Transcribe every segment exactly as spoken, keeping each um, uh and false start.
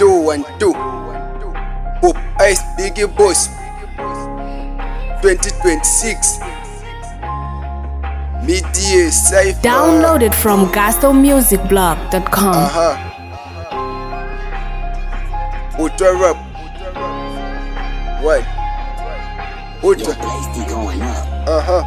two one two. Pop Ice Biggie Boss twenty twenty-six. Media Cypher. Downloaded from gasto music blog dot com. Uh-huh. Ultra rap. What? Ultra. Uh-huh.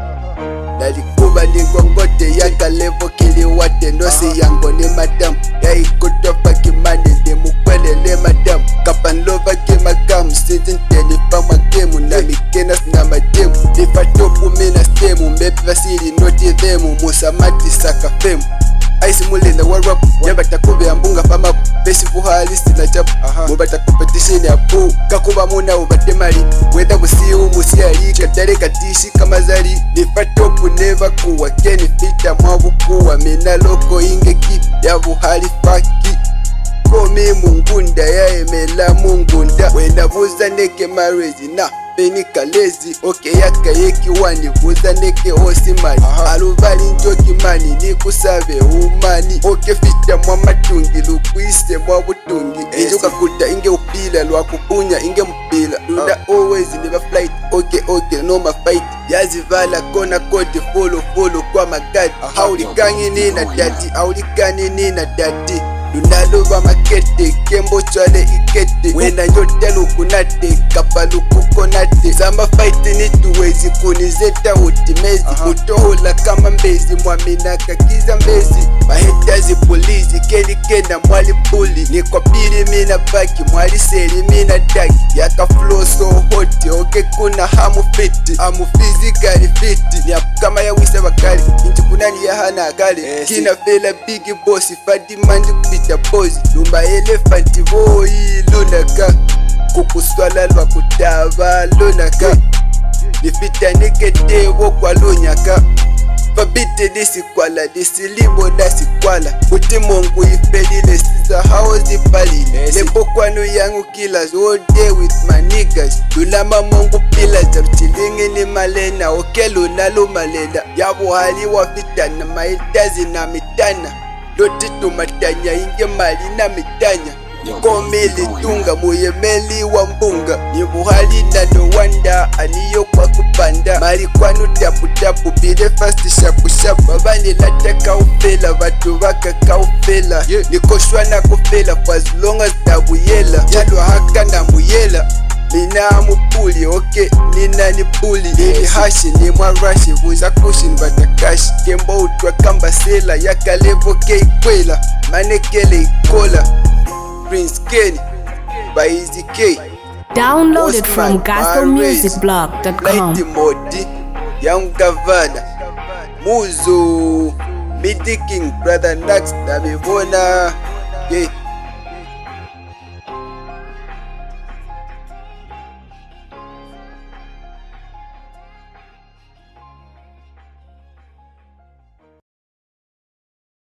Nalikuba lingongote yaka levo kili wate nosi yango ni madam ya ikutofa kimane de mukwele le madam kapan lova kima gamu sintin teni fama gemu na mikenas na mademu nifatopu mina stemu mbepi vasili noti dhemu musamati saka femu Aisi mulenda wa rap Yabata kube ambunga fama Besi fuhalisi na chap Mubata competition ya puu Kakuba muna ubate mali Weda musiu musiali Katare katishi kama zari Nifatopu neva kuwa Keni fita mwabu kuwa Mina loko ingeki Yavu hali faki Komi mungunda ya emela mungunda Wenda vuza neke marezi na Beni kalezi, oke yaka yeki wani Vuza neke osimani Aluvali njoki mani, ni kusabe umani Oke fita mwa matungi, lukuise mwa butungi Injoka kuta inge upila, lwa kupunya inge mpila Luna always never flight, oke oke no ma fight Yazi vala kona kote follow follow kwa magadi Haulikangi nina dati, haulikani nina dati Lunalova makete, kembo chwale ikete Wena nyote lukunate, kapalu kukonate Zama fight ni tuwezi kunizeta utimezi Utohola kama mbezi, mwamina kakiza mbezi Mahetazi polizi, keli kenda mwali puli Ni kwa pili mina baki, mwali seri mina daki Yaka flow so hoti, oke kuna hamu fiti Amu physically fiti, ni hapu kama ya wisa wakali Inchi kunani ya hana akali Kina fela bigi bossi, fadi mandi kupita bozi Lumba elefanti voi lunaka Kukuswala lwa kutava lunaka Nifita nikete wokwa lunyaka Fabite disi kwala, disi libo dasi kwala Uti mongu ifedile siza hao zipalile Lepo kwanu yangu killers all day with my niggas Lunama mongu pillars Chilingi ni malena, oke lunalo malena Yabu hali wafitana, maitazi na mitana Loti tumatanya, inge mali na mitanya Komeli tunga, muyemeli wa mbunga Nibuhali na no wanda, aniyo kwa kupanda Mali kwanu tapu tapu, bide fast shapu shapu Babani lata kaufela, vatu waka kaufela yeah. Nikoshwa na kufela, for as long as tabu yela Yalwa haka na muyela Mina mupuli, oke, nina ni puli Lili hashi, ni mwarashi, vuza kushi nbatakashi Kembo utwa kamba sela, yaka levo ke ikwela Manekele ikola Prince Kenny, by Easy K. Downloaded from gasto music blog dot com. Lighty Modi, Young Gavana, Muzo, Midi King, Brother Nax, Namivona, yeah.